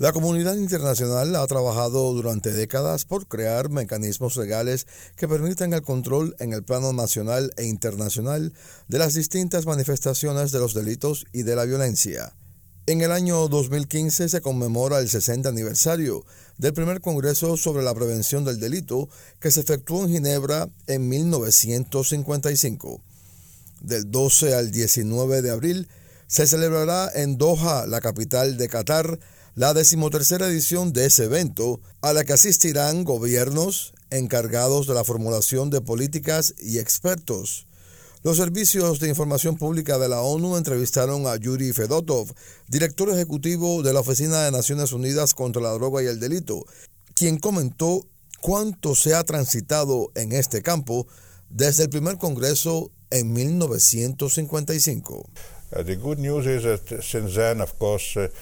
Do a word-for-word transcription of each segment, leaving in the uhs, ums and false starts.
La comunidad internacional ha trabajado durante décadas por crear mecanismos legales que permitan el control en el plano nacional e internacional de las distintas manifestaciones de los delitos y de la violencia. En el año dos mil quince se conmemora el sesenta aniversario del primer Congreso sobre la Prevención del Delito que se efectuó en Ginebra en mil novecientos cincuenta y cinco. Del doce al diecinueve de abril se celebrará en Doha, la capital de Qatar, la decimotercera edición de ese evento, a la que asistirán gobiernos encargados de la formulación de políticas y expertos. Los servicios de información pública de la ONU entrevistaron a Yuri Fedotov, director ejecutivo de la Oficina de Naciones Unidas contra la Droga y el Delito, quien comentó cuánto se ha transitado en este campo desde el primer Congreso en mil novecientos cincuenta y cinco. Uh, the good news is that since then, of course, uh,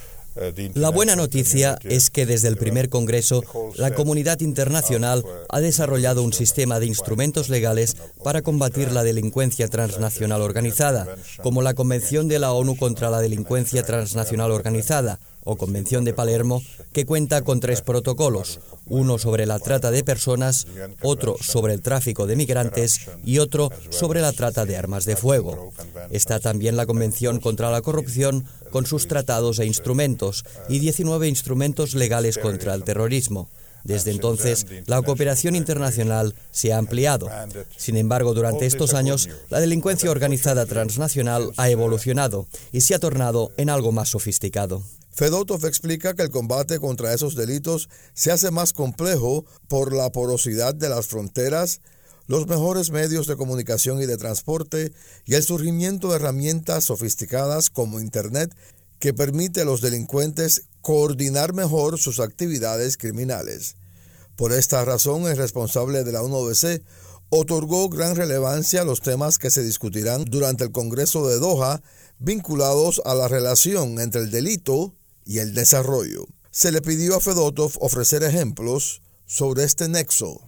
La buena noticia es que desde el primer Congreso, la comunidad internacional ha desarrollado un sistema de instrumentos legales para combatir la delincuencia transnacional organizada, como la Convención de la ONU contra la Delincuencia Transnacional Organizada, o Convención de Palermo, que cuenta con tres protocolos, uno sobre la trata de personas, otro sobre el tráfico de migrantes y otro sobre la trata de armas de fuego. Está también la Convención contra la Corrupción con sus tratados e instrumentos y diecinueve instrumentos legales contra el terrorismo. Desde entonces, la cooperación internacional se ha ampliado. Sin embargo, durante estos años, la delincuencia organizada transnacional ha evolucionado y se ha tornado en algo más sofisticado. Fedotov explica que el combate contra esos delitos se hace más complejo por la porosidad de las fronteras, los mejores medios de comunicación y de transporte y el surgimiento de herramientas sofisticadas como Internet que permite a los delincuentes coordinar mejor sus actividades criminales. Por esta razón, el responsable de la O N U C otorgó gran relevancia a los temas que se discutirán durante el Congreso de Doha vinculados a la relación entre el delito y el desarrollo. Se le pidió a Fedotov ofrecer ejemplos sobre este nexo.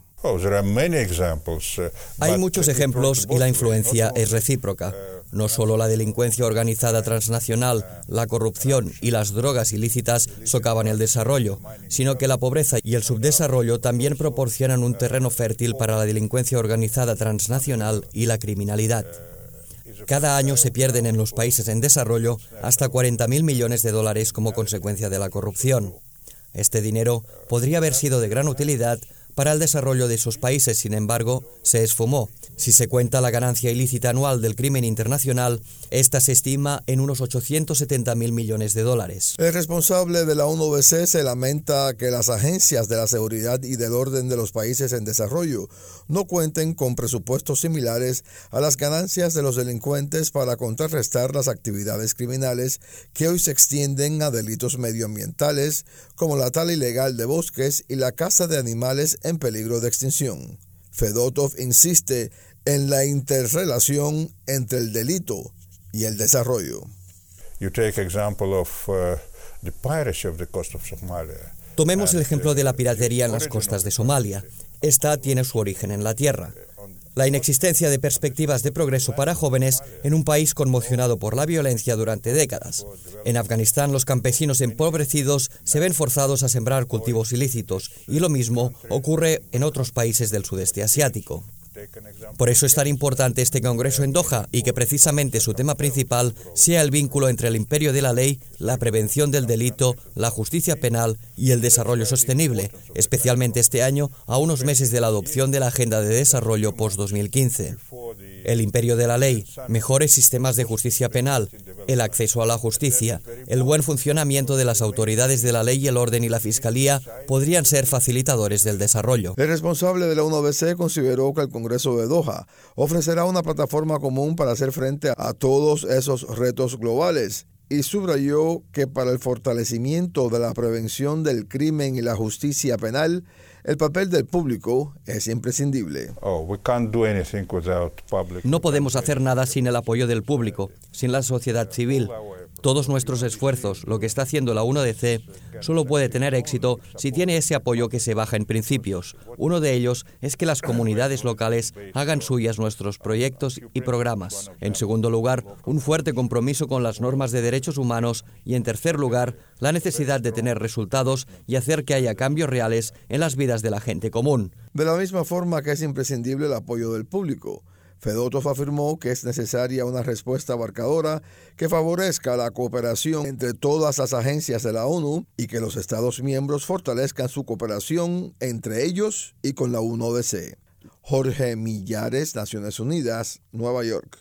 Hay muchos ejemplos y la influencia es recíproca. No solo la delincuencia organizada transnacional, la corrupción y las drogas ilícitas socavan el desarrollo, sino que la pobreza y el subdesarrollo también proporcionan un terreno fértil para la delincuencia organizada transnacional y la criminalidad. Cada año se pierden en los países en desarrollo hasta cuarenta mil millones de dólares como consecuencia de la corrupción. Este dinero podría haber sido de gran utilidad para el desarrollo de esos países, sin embargo, se esfumó. Si se cuenta la ganancia ilícita anual del crimen internacional, esta se estima en unos ochocientos setenta mil millones de dólares. El responsable de la O N U C se lamenta que las agencias de la seguridad y del orden de los países en desarrollo no cuenten con presupuestos similares a las ganancias de los delincuentes para contrarrestar las actividades criminales que hoy se extienden a delitos medioambientales como la tala ilegal de bosques y la caza de animales en peligro de extinción. Fedotov insiste en la interrelación entre el delito y el desarrollo. Tomemos el ejemplo de la piratería en las costas de Somalia. Esta tiene su origen en la tierra. La inexistencia de perspectivas de progreso para jóvenes en un país conmocionado por la violencia durante décadas. En Afganistán, los campesinos empobrecidos se ven forzados a sembrar cultivos ilícitos, y lo mismo ocurre en otros países del sudeste asiático. Por eso es tan importante este Congreso en Doha y que precisamente su tema principal sea el vínculo entre el imperio de la ley, la prevención del delito, la justicia penal y el desarrollo sostenible, especialmente este año, a unos meses de la adopción de la Agenda de Desarrollo post dos mil quince. El imperio de la ley, mejores sistemas de justicia penal, el acceso a la justicia, el buen funcionamiento de las autoridades de la ley y el orden y la fiscalía podrían ser facilitadores del desarrollo. El responsable de la O N U C consideró que el Congreso de Doha ofrecerá una plataforma común para hacer frente a todos esos retos globales y subrayó que para el fortalecimiento de la prevención del crimen y la justicia penal, El papel del público es imprescindible. Oh, we can't do anything without public. No podemos hacer nada sin el apoyo del público, sin la sociedad civil. Todos nuestros esfuerzos, lo que está haciendo la U N O D C, solo puede tener éxito si tiene ese apoyo que se basa en principios. Uno de ellos es que las comunidades locales hagan suyas nuestros proyectos y programas. En segundo lugar, un fuerte compromiso con las normas de derechos humanos y, en tercer lugar, la necesidad de tener resultados y hacer que haya cambios reales en las vidas de la gente común. De la misma forma que es imprescindible el apoyo del público, Fedotov afirmó que es necesaria una respuesta abarcadora que favorezca la cooperación entre todas las agencias de la ONU y que los Estados miembros fortalezcan su cooperación entre ellos y con la U N O D C. Jorge Millares, Naciones Unidas, Nueva York.